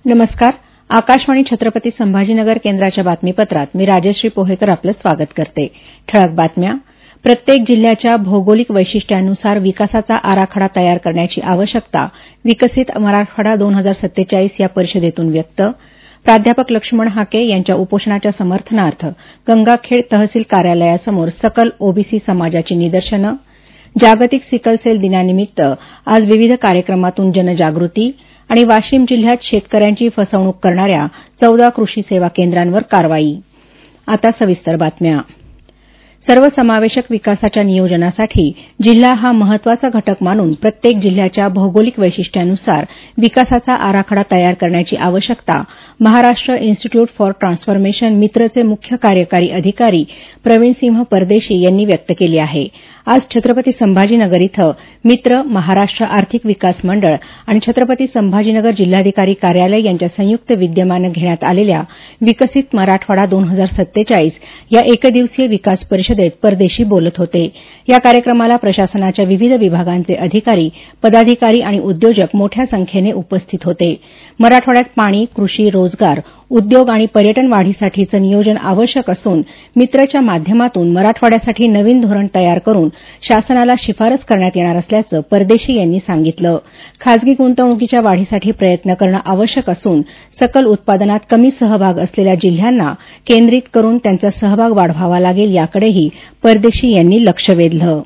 नमस्कार. आकाशवाणी छत्रपती संभाजीनगर केंद्राच्या बातमीपत्रात मी राजश्री पोहेकर आपलं स्वागत करते. ठळक बातम्या. प्रत्येक जिल्ह्याच्या भौगोलिक वैशिष्ट्यांनुसार विकासाचा आराखडा तयार करण्याची आवश्यकता विकसित मराठवाडा 2047 या परिषदेतून व्यक्त. प्राध्यापक लक्ष्मण हाके यांच्या उपोषणाच्या समर्थनार्थ गंगाखेड तहसील कार्यालयासमोर सकल ओबीसी समाजाची निदर्शनं. जागतिक सिकलसेल दिनानिमित्त आज विविध कार्यक्रमातून जनजागृती आणि वाशिम जिल्ह्यात शेतकऱ्यांची फसवणूक करणाऱ्या 14 कृषी सेवा केंद्रांवर कारवाई. आता सविस्तर बातम्या. सर्वसमावेशक विकासाच्या नियोजनासाठी जिल्हा हा महत्वाचा घटक मानून प्रत्येक जिल्ह्याच्या भौगोलिक वैशिष्ट्यानुसार विकासाचा आराखडा तयार करण्याची आवश्यकता महाराष्ट्र इन्स्टिट्यूट फॉर ट्रान्सफॉर्मेशन मित्रचे मुख्य कार्यकारी अधिकारी प्रवीणसिंह परदेशी यांनी व्यक्त केली आहे. आज छत्रपती संभाजीनगर इथं मित्र महाराष्ट्र आर्थिक विकास मंडळ आणि छत्रपती संभाजीनगर जिल्हाधिकारी कार्यालय यांच्या संयुक्त विद्यमानं घेण्यात आलेल्या विकसित मराठवाडा 2047 या एकदिवसीय विकास परिषदेत परदेशी बोलत होते. या कार्यक्रमाला प्रशासनाच्या विविध विभागांचे अधिकारी, पदाधिकारी आणि उद्योजक मोठ्या संख्येने उपस्थित होते. मराठवाड्यात पाणी, कृषी, रोजगार, उद्योग आणि पर्यटन वाढीसाठीचं नियोजन आवश्यक असून मित्रच्या माध्यमातून मराठवाड्यासाठी नवीन धोरण तयार करून शासनाला शिफारस करण्यात येणार असल्याचं परदेशी यांनी सांगितलं. खासगी गुंतवणुकीच्या वाढीसाठी प्रयत्न करणं आवश्यक असून सकल उत्पादनात कमी सहभाग असलेल्या जिल्ह्यांना केंद्रित करून त्यांचा सहभाग वाढवावा लागेल याकडेही परदेशी यांनी लक्ष वेधलं.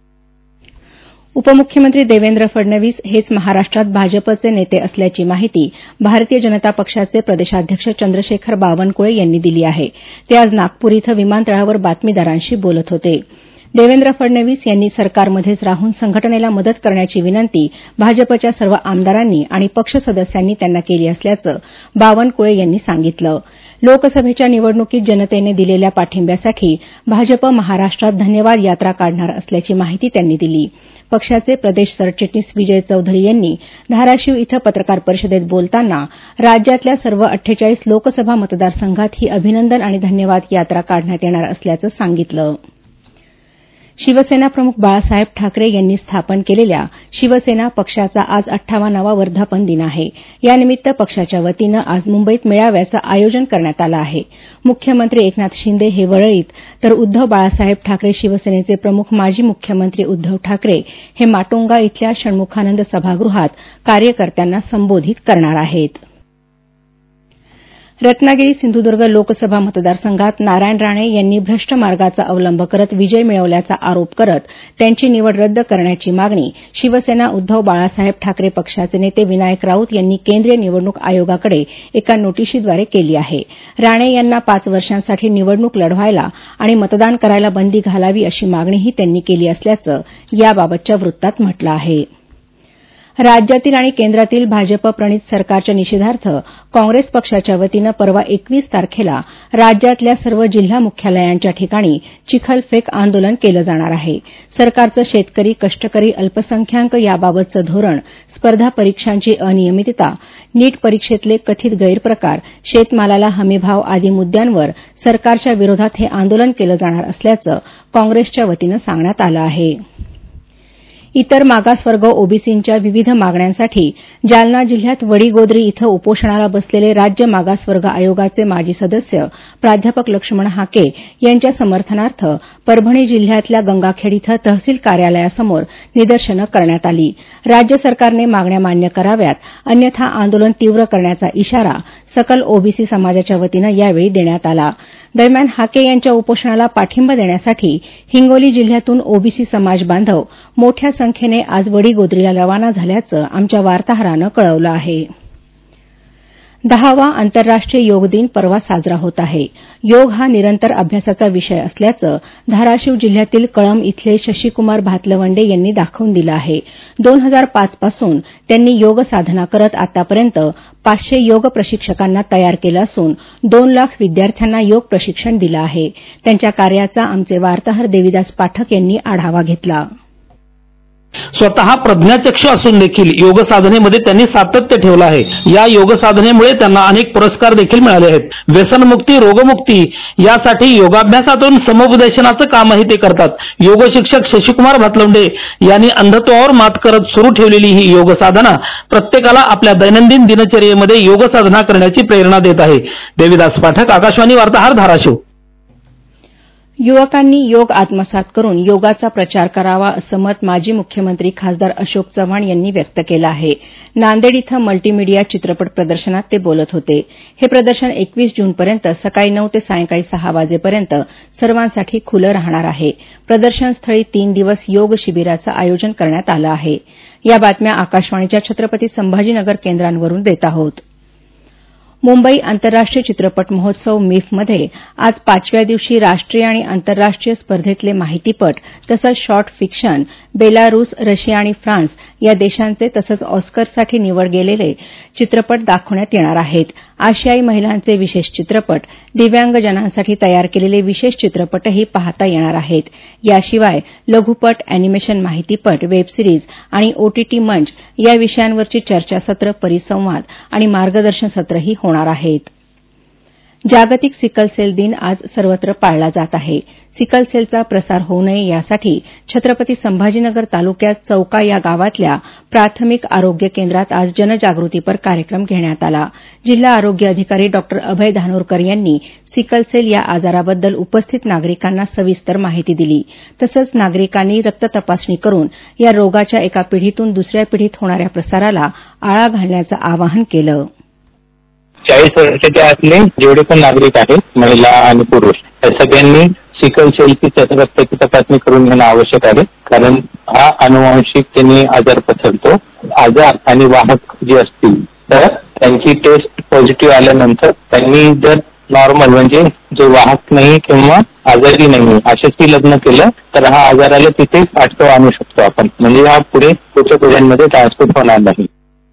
उपमुख्यमंत्री देवेंद्र फडणवीस हेच महाराष्ट्रात भाजपचे नेते असल्याची माहिती भारतीय जनता पक्षाचे प्रदेशाध्यक्ष चंद्रशेखर बावनकुळे यांनी दिली आहे. ते आज नागपूर इथं विमानतळावर बातमीदारांशी बोलत होते. देवेंद्र फडणवीस यांनी सरकारमध्येच राहून संघटनेला मदत करण्याची विनंती भाजपच्या सर्व आमदारांनी आणि पक्ष सदस्यांनी त्यांना केली असल्याचं बावनकुळे यांनी सांगितलं. लोकसभेच्या निवडणुकीत जनतेने दिलेल्या पाठिंब्यासाठी भाजप महाराष्ट्रात धन्यवाद यात्रा काढणार असल्याची माहिती त्यांनी दिली. पक्षाचे प्रदेश सरचिटणीस विजय चौधरी यांनी धाराशिव इथं पत्रकार परिषदेत बोलताना राज्यातल्या सर्व 48 लोकसभा मतदारसंघात ही अभिनंदन आणि धन्यवाद यात्रा काढण्यात येणार असल्याचं सांगितलं. शिवसेना प्रमुख बाळासाहेब ठाकरे यांनी स्थापन केलेल्या शिवसेना पक्षाचा आज 58वा वर्धापन दिन आहे. यानिमित्त पक्षाच्या वतीनं आज मुंबईत मेळाव्याचं आयोजन करण्यात आलं आहे. मुख्यमंत्री एकनाथ शिंदे हे वरळीत तर उद्धव बाळासाहेब ठाकरे शिवसेनेचे प्रमुख माजी मुख्यमंत्री उद्धव ठाकरे हे माटुंगा इथल्या षण्मुखानंद सभागृहात कार्यकर्त्यांना संबोधित करणार आहेत. रत्नागिरी सिंधुदुर्ग लोकसभा मतदारसंघात नारायण राणे यांनी भ्रष्ट मार्गाचा अवलंब करत विजय मिळवल्याचा आरोप करत त्यांची निवड रद्द करण्याची मागणी शिवसेना उद्धव बाळासाहेब ठाकरे पक्षाचे नेते विनायक राऊत यांनी केंद्रीय निवडणूक आयोगाकडे एका नोटिशीद्वारे केली आहे. राणे यांना 5 वर्षांसाठी निवडणूक लढवायला आणि मतदान करायला बंदी घालावी अशी मागणीही त्यांनी केली असल्याचं याबाबतच्या वृत्तात म्हटलं आहे. राज्यातील आणि केंद्रातील भाजप प्रणित सरकारच्या निषेधार्थ काँग्रेस पक्षाच्या वतीनं परवा 21 तारखेला राज्यातल्या सर्व जिल्हा मुख्यालयांच्या ठिकाणी चिखलफेक आंदोलन केलं जाणार आहे. सरकारचं शेतकरी, कष्टकरी, अल्पसंख्याक याबाबतचं धोरण, स्पर्धा परीक्षांची अनियमितता, नीट परीक्षेतले कथित गैरप्रकार, शेतमालाला हमीभाव आदी मुद्द्यांवर सरकारच्या विरोधात हे आंदोलन केलं जाणार असल्याचं काँग्रेसच्या वतीनं सांगण्यात आलं आहे. इतर मागासवर्ग ओबीसींच्या विविध मागण्यांसाठी जालना जिल्ह्यात वडीगोद्री इथं उपोषणाला बसलेले राज्य मागासवर्ग आयोगाचे माजी सदस्य प्राध्यापक लक्ष्मण हाके यांच्या समर्थनार्थ परभणी जिल्ह्यातल्या गंगाखेड इथं तहसील कार्यालयासमोर निदर्शनं करण्यात आली. राज्य सरकारने मागण्या मान्य कराव्यात, अन्यथा आंदोलन तीव्र करण्याचा इशारा सकल ओबीसी समाजाच्या वतीनं यावेळी देण्यात आला. दरम्यान हाके यांच्या उपोषणाला पाठिंबा देण्यासाठी हिंगोली जिल्ह्यातून ओबीसी समाज बांधव मोठ्या संख्येने आज वडीगोद्रीला रवाना झाल्याचं आमच्या वार्ताहरानं कळवलं आहे. 10वा आंतरराष्ट्रीय योग दिन परवा साजरा होत आहे. योग हा निरंतर अभ्यासाचा विषय असल्याचं धाराशिव जिल्ह्यातील कळंब इथले शशीकुमार भातलवंडे यांनी दाखवून दिलं आहे. 2005 पासून त्यांनी योग साधना करत आतापर्यंत 500 योग प्रशिक्षकांना तयार केलं असून 2 लाख विद्यार्थ्यांना योग प्रशिक्षण दिलं आहे. त्यांच्या कार्याचा आमचे वार्ताहर देविदास पाठक यांनी आढावा घेतला. स्वतः प्रज्ञाचक्षु असून देखील योग साधनेमध्ये त्यांनी सातत्य ठेवलं आहे. या योग साधनेमुळे त्यांना अनेक पुरस्कार देखील मिळाले आहेत. व्यसनमुक्ती, रोगमुक्ती यासाठी योगाभ्यासातून समुपदेशनाचं कामही ते करतात. योग शिक्षक शशिकुमार भातलवंडे यांनी अंधत्वावर मात करत सुरू ठेवलेली ही योग साधना प्रत्येकाला आपल्या दैनंदिन दिनचर्येमध्ये योग साधना करण्याची प्रेरणा देत आहे. देविदास पाठक, आकाशवाणी वार्ताहर, धाराशिव. युवकांनी योग आत्मसात करून योगाचा प्रचार करावा असं मत माजी मुख्यमंत्री खासदार अशोक चव्हाण यांनी व्यक्त केलं आहे. नांदेड इथं मल्टीमीडिया चित्रपट प्रदर्शनात ते बोलत होते. हे प्रदर्शन 21 जूनपर्यंत सकाळी 9 ते सायंकाळी 6 वाजेपर्यंत सर्वांसाठी खुलं राहणार आहे. प्रदर्शनस्थळी 3 दिवस योग शिबिराचं आयोजन करण्यात आलं आहे. या बातम्या आकाशवाणीच्या छत्रपती संभाजीनगर केंद्रांवरून देत आहोत. मुंबई आंतरराष्ट्रीय चित्रपट महोत्सव मिफमध्ये आज 5व्या दिवशी राष्ट्रीय आणि आंतरराष्ट्रीय स्पर्धेतले माहितीपट तसंच शॉर्ट फिक्शन बेलारूस, रशिया आणि फ्रान्स या देशांचे तसंच ऑस्करसाठी निवड गेलेले चित्रपट दाखवण्यात येणार आहेत. आशियाई महिलांचे विशेष चित्रपट, दिव्यांगजनांसाठी तयार केलेले विशेष चित्रपटही पाहता येणार आहेत. याशिवाय लघुपट, अॅनिमेशन माहितीपट, वेबसिरीज आणि ओटीटी मंच या विषयांवरची चर्चासत्र, परिसंवाद आणि मार्गदर्शन सत्रही होणार आहेत. जागतिक सिकलसेल दिन आज सर्वत्र पाळला जात आहे. सिकलसेलचा प्रसार होऊ नये यासाठी छत्रपती संभाजीनगर तालुक्यात चौका या गावातल्या प्राथमिक आरोग्य केंद्रात आज जनजागृतीपर कार्यक्रम घेण्यात आला. जिल्हा आरोग्य अधिकारी डॉ. अभय धानोरकर यांनी सिकलसेल या आजाराबद्दल उपस्थित नागरिकांना सविस्तर माहिती दिली. तसंच नागरिकांनी रक्त तपासणी करून या रोगाच्या एका पिढीतून दुसऱ्या पिढीत होणाऱ्या प्रसाराला आळा घालण्याचं आवाहन केलं. 40 वर्षाच्या आतले जेवढे पण नागरिक आहेत, महिला आणि पुरुष, या सगळ्यांनी सिकल सेलची रक्ताची तपासणी करून घेणं आवश्यक आहे. कारण हा अनुवांशिकतेने आजार पसरतो. आजार आणि वाहक जे असतील तर त्यांची टेस्ट पॉझिटिव्ह आल्यानंतर त्यांनी जर नॉर्मल म्हणजे जो वाहक नाही किंवा आजारी नाही अशाशी लग्न केलं तर हा आजाराला तिथे अटकाव आणू शकतो आपण. म्हणजे हा पुढच्या पिढ्यांमध्ये ट्रान्समिट होणार नाही.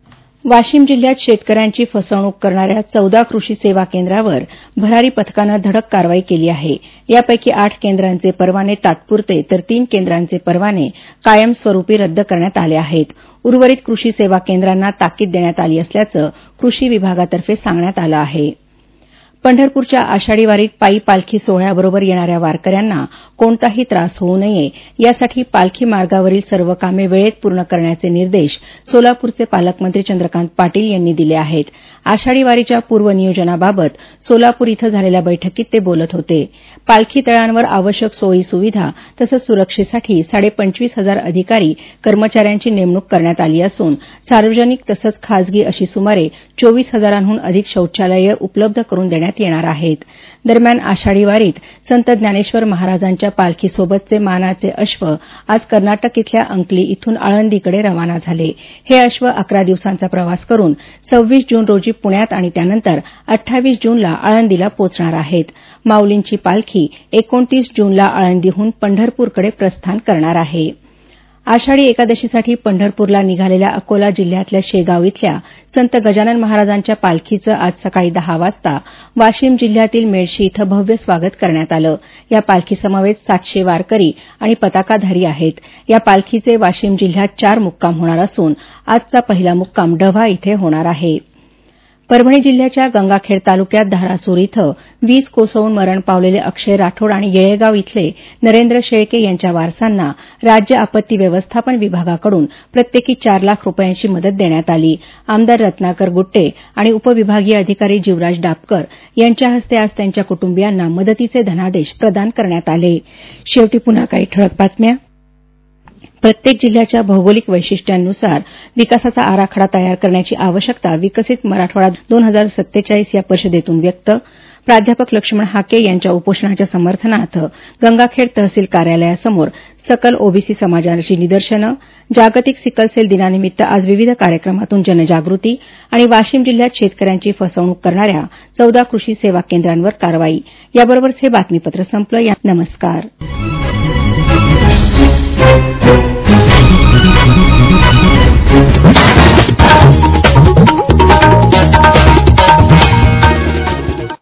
वाशिम जिल्ह्यात शेतकऱ्यांची फसवणूक करणाऱ्या 14 कृषी सेवा केंद्रावर भरारी पथकानं धडक कारवाई केली आहे. यापैकी 8 केंद्रांचे परवाने तात्पुरते तर 3 केंद्रांचे परवाने कायमस्वरूपी रद्द करण्यात आले आहेत. उर्वरित कृषी सेवा केंद्रांना ताकीद देण्यात आली असल्याचं कृषी विभागातर्फे सांगण्यात आलं आहे. पंढरपूरच्या आषाढी वारीत पायी पालखी सोहळ्याबरोबर येणाऱ्या वारकऱ्यांना कोणताही त्रास होऊ नये यासाठी पालखी मार्गावरील सर्व कामे वेळेत पूर्ण करण्याचे निर्देश सोलापूरचे पालकमंत्री चंद्रकांत पाटील यांनी दिले आहेत. आषाढी वारीच्या पूर्वनियोजनाबाबत सोलापूर इथं झालेल्या बैठकीत ते बोलत होते. पालखी तळांवर आवश्यक सोयी सुविधा तसंच सुरक्षेसाठी 25,500 अधिकारी कर्मचाऱ्यांची नेमणूक करण्यात आली असून सार्वजनिक तसंच खासगी अशी सुमारे 24,000हून अधिक शौचालयं उपलब्ध करून देण्यात येणार आहेत. दरम्यान आषाढी वारीत संत ज्ञानेश्वर महाराजांच्या पालखीसोबतचे मानाचे अश्व आज कर्नाटक इथल्या अंकली इथून आळंदीकडे रवाना झाले. हे अश्व 11 दिवसांचा प्रवास करून 26 जून रोजी पुण्यात आणि त्यानंतर 28 जूनला आळंदीला पोहोचणार आहेत. माऊलींची पालखी 29 जूनला आळंदीहून पंढरपूरकडे प्रस्थान करणार आहे. आषाढी एकादशीसाठी पंढरपूरला निघालेल्या अकोला जिल्ह्यातल्या शेगाव इथल्या संत गजानन महाराजांच्या पालखीचं आज सकाळी 10 वाजता वाशिम जिल्ह्यातील मेडशी इथं भव्य स्वागत करण्यात आलं. या पालखीसमवेत 700 वारकरी आणि पताकाधारी आहेत. या पालखीचे वाशिम जिल्ह्यात 4 मुक्काम होणार असून आजचा पहिला मुक्काम डव्हा इथे होणार आहे. परभणी जिल्ह्याच्या गंगाखेड तालुक्यात धारासूर इथं वीज कोसळून मरण पावलेले अक्षय राठोड आणि येळेगाव इथले नरेंद्र शेळके यांच्या वारसांना राज्य आपत्ती व्यवस्थापन विभागाकडून प्रत्येकी 4 लाख रुपयांची मदत देण्यात आली. आमदार रत्नाकर गुट्टे आणि उपविभागीय अधिकारी जीवराज डापकर यांच्या हस्ते आज त्यांच्या कुटुंबियांना मदतीचे धनादेश प्रदान करण्यात आले. शेवटी पुन्हा काही ठळक बातम्या. प्रत्येक जिल्ह्याच्या भौगोलिक वैशिष्ट्यांनुसार विकासाचा आराखडा तयार करण्याची आवश्यकता विकसित मराठवाडा 2047 या परिषदेतून व्यक्त. प्राध्यापक लक्ष्मण हाके यांच्या उपोषणाच्या समर्थनार्थ गंगाखेड तहसील कार्यालयासमोर सकल ओबीसी समाजाची निदर्शनं. जागतिक सिकलसेल दिनानिमित्त आज विविध कार्यक्रमातून जनजागृती आणि वाशिम जिल्ह्यात शेतकऱ्यांची फसवणूक करणाऱ्या 14 कृषी सेवा केंद्रांवर कारवाई. याबरोबरच हे बातमीपत्र संपलं. नमस्कार.